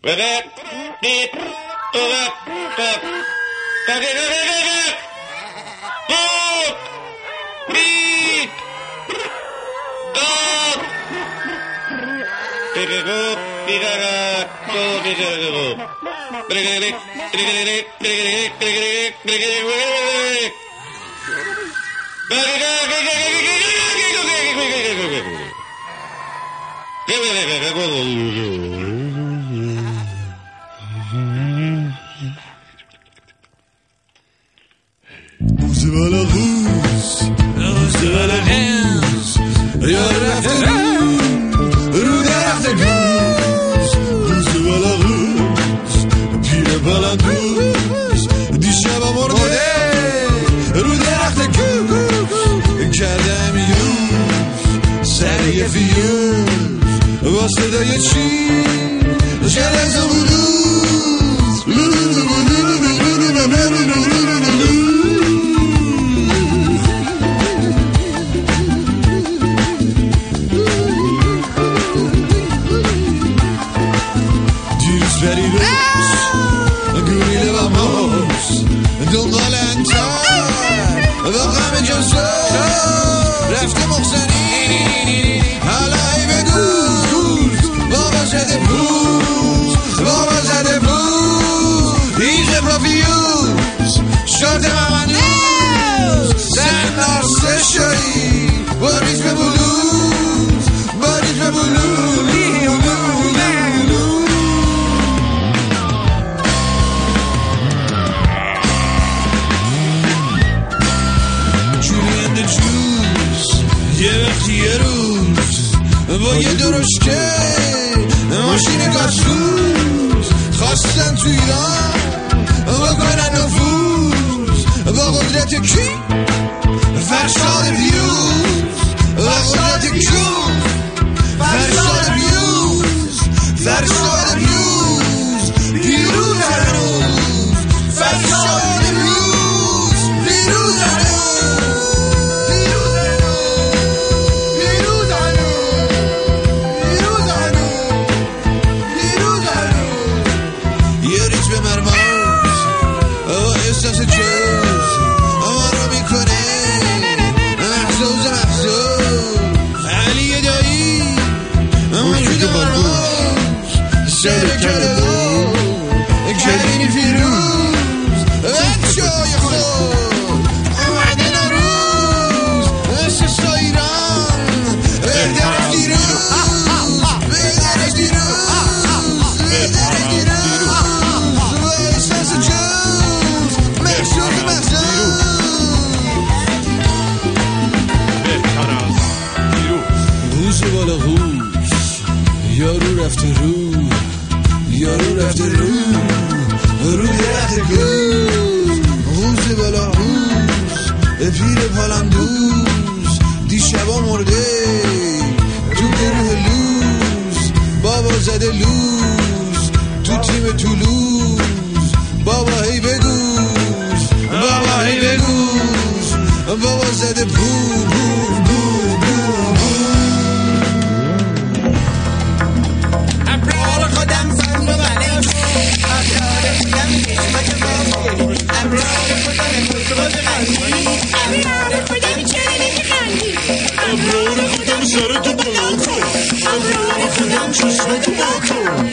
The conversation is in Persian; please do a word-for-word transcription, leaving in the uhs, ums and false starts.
روز بالا روز روز بالا روز یار رفته رو درخت گوز روز بالا روز پیر بالا دوز دیشب مرده رو درخت گوز کردم یوز سریع فیوز با صدای چی جرز و بلوز Very loose, گوریل و موز دنبال انتر با غم جزا رفته مخزنی حالا ای بگوز بابا زده پوز بابا زده پوز ایجه پافیوز شرط ممنوز زن ناسته شایی با ریتم بلوز با ریتم بلوز یه وقتی یه روز با یه درشکه ماشین گازسوز خواستن تو ایران بکنن نفوذ با قدرت کی؟ فرشاد پیروز با قدرت کی؟ فرشاد پیروز فرشاد پیروز پیروز هنوز فرشاد پیروز پیروز هنوز سر کلو کلینی فیروز بچه های خود اومده نروز مثل ایران بهترش دیروز بهترش دیروز بهترش دیروز با احساس جوز محسوس محسوس بهتر از دیروز روز بالا روز یارو رفته رو یارو رفته رو رو درخت گوز روز بالا روز پیر پالندوز دیشبا مرده تو گروه لوز بابا زده لوز تو تیم تولوز بابا هی بگوز بابا هی بگوز بابا زده پول پول پول پول پول I'm rolling for them, shut it to the local. I'm rolling for them, just make a walk.